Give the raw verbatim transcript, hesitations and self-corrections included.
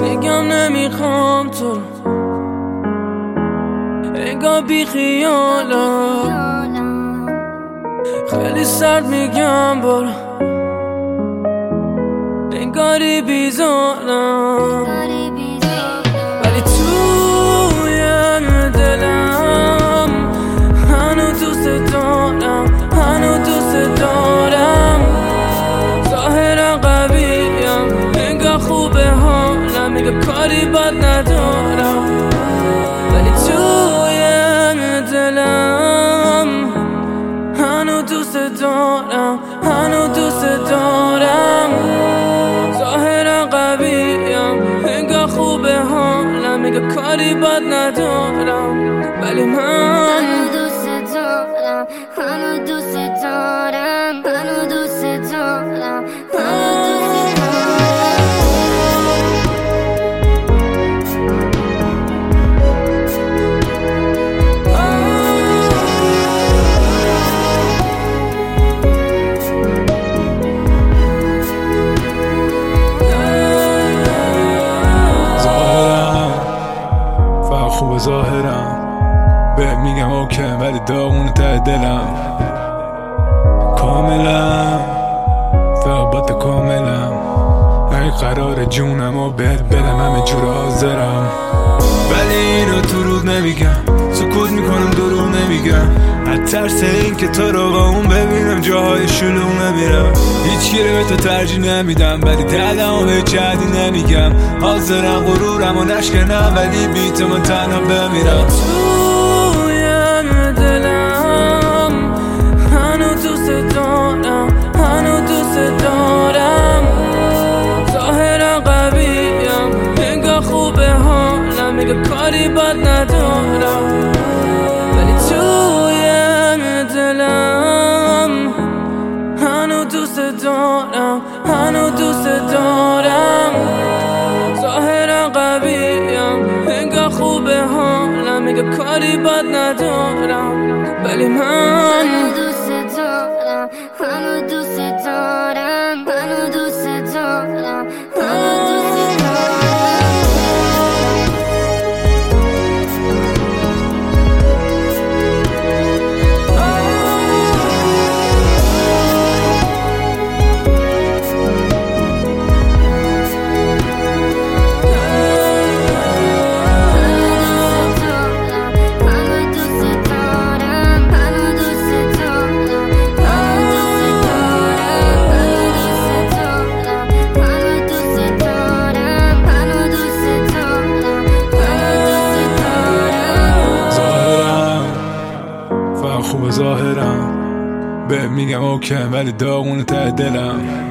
بگم نمیخوام تو، انگار بی خیالم، خیلی سرد میگم برو، انگاری بیزارم، ولی توی دلم هنو دوست دارم، هنو دوست دارم. ظاهرا قویم، انگار خوبه حالم، میگه کاری بد ندارم، ولی توی دلم هنو دوست دارم، هنو دوست دارم. ظاهرا قویم، انگار خوبه حالم، میگه کاری بد ندارم، ولی من هنو دوست دارم، هنو دوست دارم، هنو دوست دارم، هنو دوست خوب ظاهرم، به میگم اوکی ولی داغون ته دلم، کاملم فقط با تو کاملم، ای قرار جونم و بهت بدم همه جور حاضرم، ولی اینو تو رود نمیگم، سکوت میکنم دروغ نمیگم، از ترس این که تو رو با اون ببینم جاهای شلوغ نمیرم، هیچ گیره به تو ترجیح نمیدم، ولی دلم و به جدی نمیگم، حاضرم غرورم و نشکنم، ولی بی تو من تنها بمیرم. توی دلم هنو دوست دارم، هنو دوست دارم. ظاهرا قویم، انگار خوبه حالم، میگه کاری بد ندارم، ولی توی دلم هنو دوست دارم، هنو دوست دارم. ظاهرا قویم، انگار خوبه حالم، میگه کاری بد ندارم، ولی من هنو دوست دارم، هنو دوست دارم، هنو دوست دارم، هنو دوست خوب ظاهرم، به میگم اوکی ولی داغون ته دلم.